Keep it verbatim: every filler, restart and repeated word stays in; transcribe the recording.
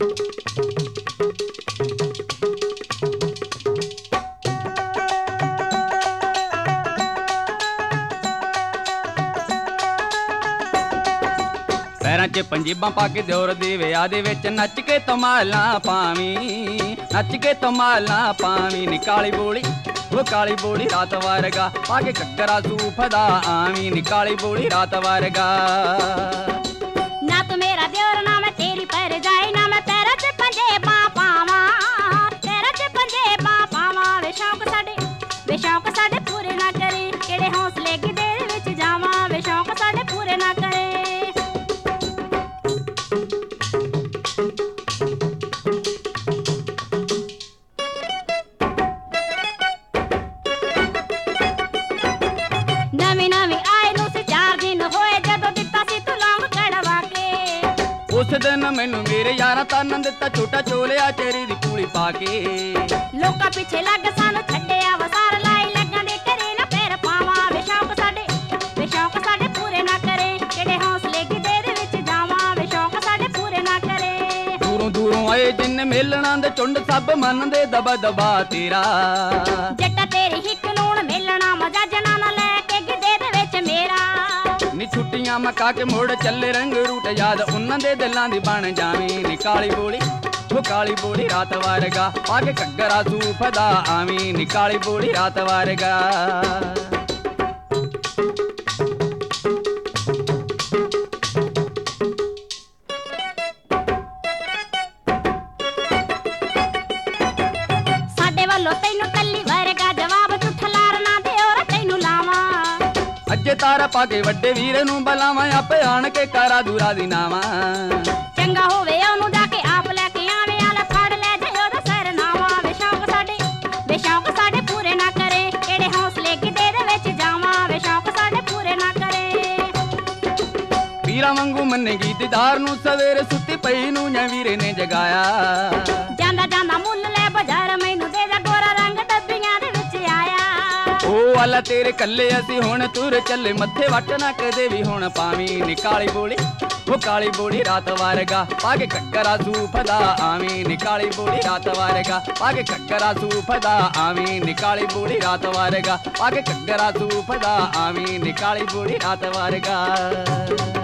पैरां च पंजेबां पा के दिओर दे विआह दे विच नच के धमालां पावीं, नच के धमालां पावीं नी काली बोली वो काली बोली रात वारगा पा के घग्गरा सूफ दा आवीं नी काली बोली रात वारगा। ना तू मेरा दिओर ना मैं तेरी परजाई, ना मैं पैरां च पंजेबां पावां, पैरां च पंजेबां पावां वे शौक साडे वे शौक साडे पूरे ना करे, किहड़े हौसले गिद्धे दे विच जावां वे शौक साडे पूरे ना करे। नवीं नवीं आए नूं सी चार दिन होए जदों दित्ता सी तू लौंग कड़वा के, उस दिन मैनू मेरे यारां तानन दित्ता छोटा चोलिया चेरी दी पूली पा के। लोकां पिछे लग सानू छड्डिया वसार लाई लगां दे घरे ना पैर पावां वे शौक साडे वे शौक साडे पूरे ना करे, किहड़े हौसले गिद्धे दे विच जावां वे शौक साडे पूरे ना करे। दूरों दूरों आए जिन्ने मेलना दे झुंड सब मनदे दबा दबा तेरा, जट्टा तेरी हिक नून मेलना मजा जना ना ले के गिद्धे दे विच मेरा। नी छुट्टियां मका के मुड़ चले रंग रूट याद उन्हां दे दिलां दी बन जावीं नी काली बोली वो काली बोली रात वारगा पा के घग्गरा सूफ दा आवीं नी काली बोली रात वारगा। ਸਾਡੇ ਵੱਲੋਂ ਤੈਨੂੰ ਕੱਲੀ ਵਰਗਾ ਜਵਾਬ ਤੂੰ ਠਲਾਰ ਨਾ ਦਿਓਰ ਤੈਨੂੰ ਲਾਵਾਂ, अजे तारा पा के वड्डे वीर नूं बलावां आपे आण के करा दूरा दी नावां। ਚੰਗਾ ਹੋਵੇ ਉਹਨੂੰ ਜਾ ਕੇ ਆਪ ਲੈ ਕੇ ਆਵੇਂ ਆਲਾ ਫੜ ਲੈ ਜੇ ਉਹਦਾ ਸਿਰ ਨਾਵਾਂ ਵੇ ਸ਼ੌਕ ਸਾਡੇ ਵੇ ਸ਼ੌਕ ਸਾਡੇ ਪੂਰੇ ਨਾ ਕਰੇ, ਕਿਹੜੇ ਹੌਸਲੇ ਗਿੱਧੇ ਦੇ ਵਿੱਚ ਜਾਵਾਂ ਵੇ ਸ਼ੌਕ ਸਾਡੇ ਪੂਰੇ ਨਾ ਕਰੇ। ਵੀਰਾਂ ਵਾਂਗੂ ਮੰਨੇ ਗੀਤਦਾਰ ਨੂੰ ਸਵੇਰੇ ਸੁੱਤੀ ਪਈ ਨੂੰ ਜਾਂ ਵੀਰੇ ਨੇ ਜਗਾਇਆ, ਜਾਂਦਾ ਜਾਂਦਾ ਮੁੱਲ ਲੈ ਬਾਜ਼ਾਰ ਮੈਨੂੰ ਦੇ ਜਾ ਗੋਰਾ ਰੰਗ ਡੱਬੀਆਂ ਦੇ ਵਿੱਚ ਆਇਆ। ਉਹ ਵਾਲਾ ਤੇਰੇ ਕੱਲੇ ਅਸੀਂ ਹੁਣ ਤੁਰ ਚੱਲੇ ਮੱਥੇ ਵੱਟ ਨਾ ਕਦੇ ਵੀ ਹੁਣ ਪਾਵੀਂ ਨੀ ਕਾਲੀ ਬੋਲੀ ਉਹ ਕਾਲੀ ਬੋਲੀ ਰਾਤ ਵਾਰਗਾ ਪਾ ਕੇ ਘੱਗਰਾ ਸੂਫ ਦਾ ਆਵੀਂ ਨੀ ਕਾਲੀ ਬੋਲੀ ਰਾਤ ਵਾਰਗਾ ਪਾ ਕੇ ਘੱਗਰਾ ਸੂਫ ਦਾ ਆਵੀਂ ਨੀ ਕਾਲੀ ਬੋਲੀ ਰਾਤ ਵਾਰਗਾ ਪਾ ਕੇ ਘੱਗਰਾ ਸੂਫ ਦਾ ਆਵੀਂ ਨੀ ਕਾਲੀ ਬੋਲੀ ਰਾਤ ਵਾਰਗਾ।